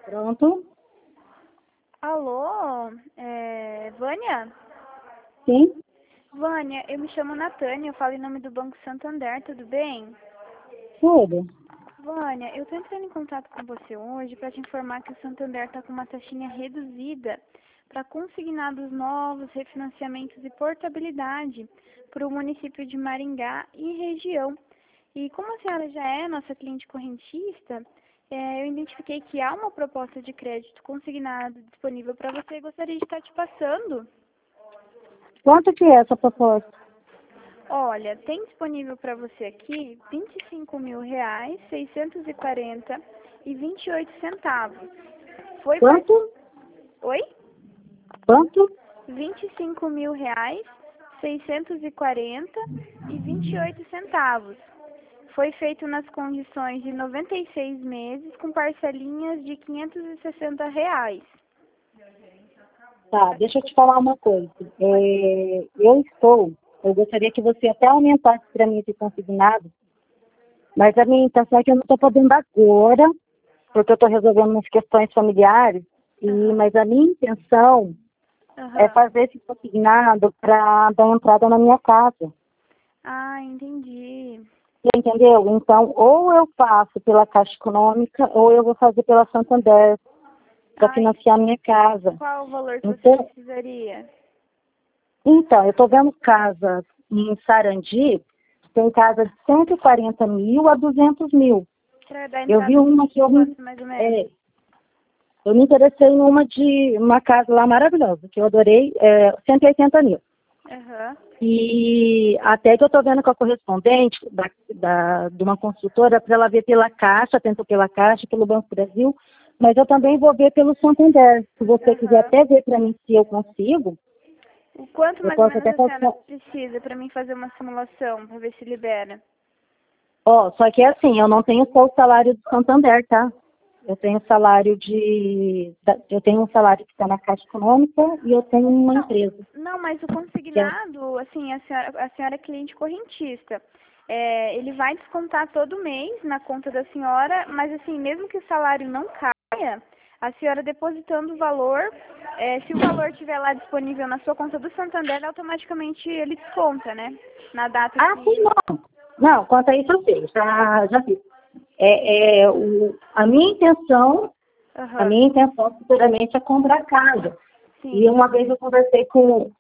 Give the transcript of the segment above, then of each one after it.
Pronto? Alô, Vânia? Sim? Vânia, eu me chamo Natânia, eu falo em nome do Banco Santander, tudo bem? Tudo. Vânia, eu tô entrando em contato com você hoje para te informar que o Santander está com uma taxinha reduzida para consignados novos, refinanciamentos e portabilidade para o município de Maringá e região. E como a senhora já é nossa cliente correntista, eu identifiquei que há uma proposta de crédito consignado disponível para você e gostaria de estar te passando. Quanto que é essa proposta? Olha, tem disponível para você aqui R$ 25.000, 640 e 28 centavos. Foi par... Quanto? Oi? Quanto? R$ 25.000, 640 e 28 centavos. Foi feito nas condições de 96 meses com parcelinhas de R$ 560. Tá, deixa eu te falar uma coisa. Eu gostaria que você até aumentasse para mim esse consignado, mas a minha intenção é que eu não estou podendo agora, porque eu estou resolvendo umas questões familiares, mas a minha intenção é fazer esse consignado para dar entrada na minha casa. Ah, entendi. Você entendeu? Então, ou eu faço pela Caixa Econômica, ou eu vou fazer pela Santander, para financiar a minha casa. Qual o valor que Então, você precisaria? eu estou vendo casas em Sarandi, tem casa de 140 mil a 200 mil. Pra dar Eu vi entrada uma que mais ou menos. eu me interessei numa de uma casa lá maravilhosa, que eu adorei, 180 mil. E até que eu estou vendo com a correspondente de uma construtora para ela ver pela Caixa, tentou pela Caixa, pelo Banco do Brasil, mas eu também vou ver pelo Santander. Se você quiser até ver para mim se eu consigo. O quanto mais ou menos a senhora precisa para mim fazer uma simulação, para ver se libera? Só que é assim, eu não tenho só o salário do Santander, tá? Eu tenho um salário que está na Caixa Econômica e eu tenho uma empresa. Não, mas o consignado, assim, a senhora é cliente correntista. Ele vai descontar todo mês na conta da senhora, mas assim, mesmo que o salário não caia, a senhora depositando o valor, se o valor estiver lá disponível na sua conta do Santander, automaticamente ele desconta, né? Na data que... Sim, não. Não, quanto a isso eu sei, já fiz. A minha intenção futuramente é comprar casa. Sim. E uma vez eu conversei com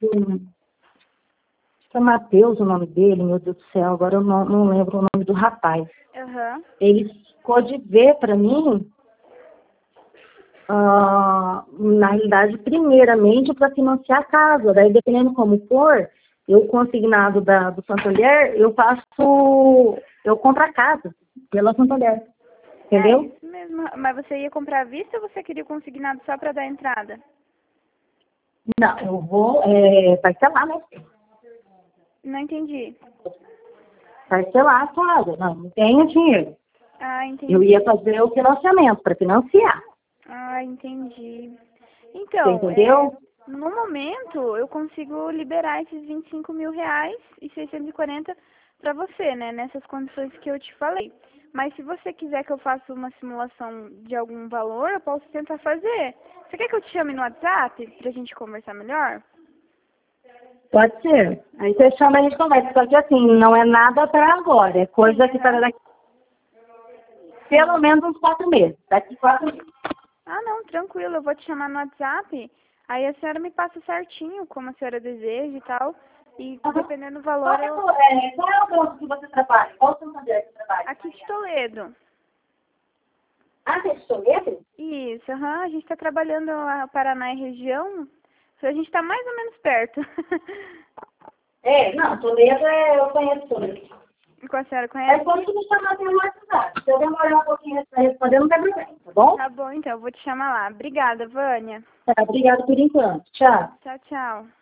é Matheus o nome dele, meu Deus do céu, agora eu não lembro o nome do rapaz. Ele ficou de ver para mim, na realidade, primeiramente para financiar a casa. Daí, dependendo como for, eu consignado do Santander, eu compro a casa pela Santander. Entendeu? É isso mesmo. Mas você ia comprar à vista ou você queria o consignado só para dar entrada? Não, eu vou parcelar, né? Não entendi. Parcelar a casa. Não tenho dinheiro. Ah, entendi. Eu ia fazer o financiamento para financiar. Ah, entendi. Então, Você entendeu? no momento, eu consigo liberar esses R$ 25.000 e 640 para você, né? Nessas condições que eu te falei. Mas se você quiser que eu faça uma simulação de algum valor, eu posso tentar fazer. Você quer que eu te chame no WhatsApp pra gente conversar melhor? Pode ser. Aí você chama a gente conversa. Só que assim, não é nada para agora. É coisa que para daqui pelo menos uns 4 meses. Daqui 4 meses. Ah, não, tranquilo. Eu vou te chamar no WhatsApp. Aí a senhora me passa certinho como a senhora deseja e tal. E dependendo do valor, Qual é o banco que você trabalha? Qual o Santander que você trabalha? Aqui de Toledo. Ah, você é de Toledo? Isso, a gente está trabalhando a Paraná e região. A gente está mais ou menos perto. Não, Toledo eu conheço Toledo. Com a senhora conhece? Pode me chamar pelo WhatsApp. Se eu demorar um pouquinho para responder, não tem problema, tá bom? Tá bom, então, eu vou te chamar lá. Obrigada, Vânia. Tá, obrigada por enquanto. Tchau. Tchau, tchau.